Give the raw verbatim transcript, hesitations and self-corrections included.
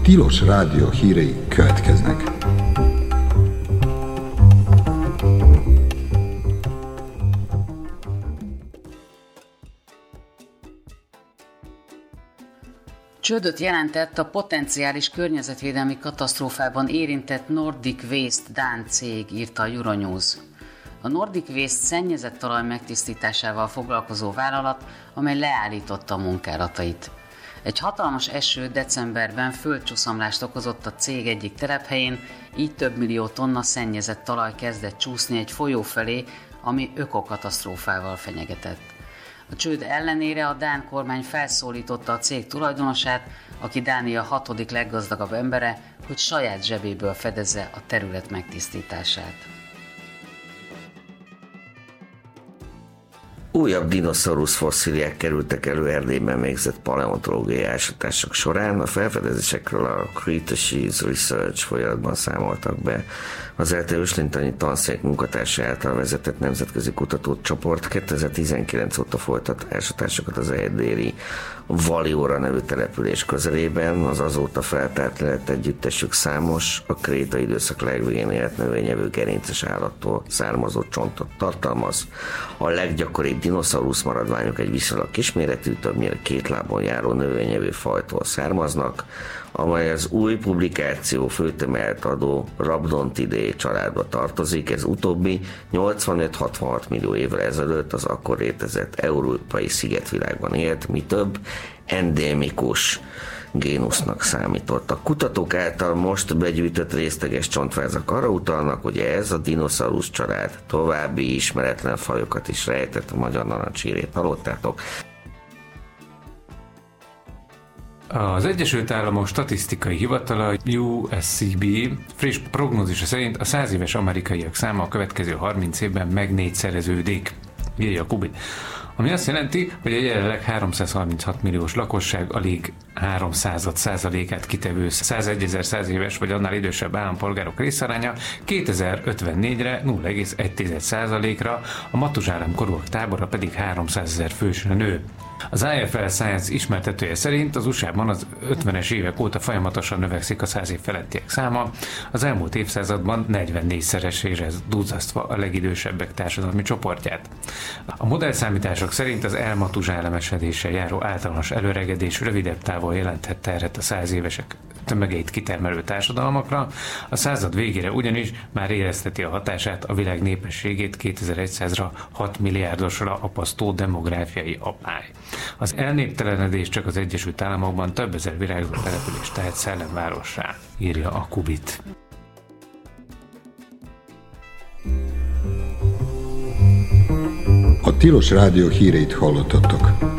Tilos Rádió hírei következnek. Csődöt jelentett a potenciális környezetvédelmi katasztrófában érintett Nordic Waste dán cég, írta a Euronews. A Nordic Waste szennyezett talaj megtisztításával foglalkozó vállalat, amely leállította a munkálatait. Egy hatalmas eső decemberben földcsúszamlást okozott a cég egyik telephelyén, így több millió tonna szennyezett talaj kezdett csúszni egy folyó felé, ami ökokatasztrófával fenyegetett. A csőd ellenére a dán kormány felszólította a cég tulajdonosát, aki Dánia hatodik leggazdagabb embere, hogy saját zsebéből fedezze a terület megtisztítását. Újabb dinoszaurusz fosszíliák kerültek elő Erdélyben végzett paleontológiai ásatások során. A felfedezésekről a Cretaceous Research folyamatban számoltak be. Az é té Őslintani tanszék munkatársa által vezetett nemzetközi kutatócsoport kétezer-tizenkilenc óta folytat ásatásokat az erdélyi Valióra nevű település közelében. Az azóta feltárt lelet együttesük számos, a kréta időszak legvégén élt növényevő gerinces állattól származó csontot tartalmaz. A leggyakoribb dinoszaurusz maradványok egy viszonylag kisméretű, többnyire két lábon járó növényevő fajtól származnak, amely az új publikáció főtemelt adó Rhabdontidae családba tartozik. Ez utóbbi nyolcvanöt-hatvanhat millió évvel ezelőtt az akkor létezett európai szigetvilágban élt, mi több endémikus génusznak számított. A kutatók által most begyűjtött részleges csontvázak arra utalnak, hogy ez a dinoszaurusz család további ismeretlen fajokat is rejtett. A magyar narancsírét hallottátok. Az Egyesült Államok Statisztikai Hivatala U S C B friss prognózisa szerint a száz éves amerikaiak száma a következő harminc évben meg négyszereződik, írja a Kubit. Ami azt jelenti, hogy a jelenleg háromszázharminchat milliós lakosság alig háromszázad százalékát kitevő százegyezer-száz éves vagy annál idősebb állampolgárok részaránya kétezer-ötvennégyre nulla egész egy százalékra, a Matuzsálem korúak tábora pedig háromszázezer fősre nő. Az I F L Science ismertetője szerint az u es á-ban az ötvenes évek óta folyamatosan növekszik a száz év felettiek száma, az elmúlt évszázadban negyvennégyszeresére duzzasztva a legidősebbek társadalmi csoportját. A modellszámítások szerint az elmatuzsálemesedéssel járó általános előregedés rövidebb távol jelenthet terhet a száz évesek tömegeit kitermelő társadalmakra, a század végére ugyanis már érezteti a hatását a világ népességét kétezer-százra hat milliárdosra apasztó demográfiai apály. Az elnéptelenedés csak az Egyesült Államokban több ezer virágzó település tehet szellemvárossá, írja a Kubit. A Tilos Rádió híreit hallottatok.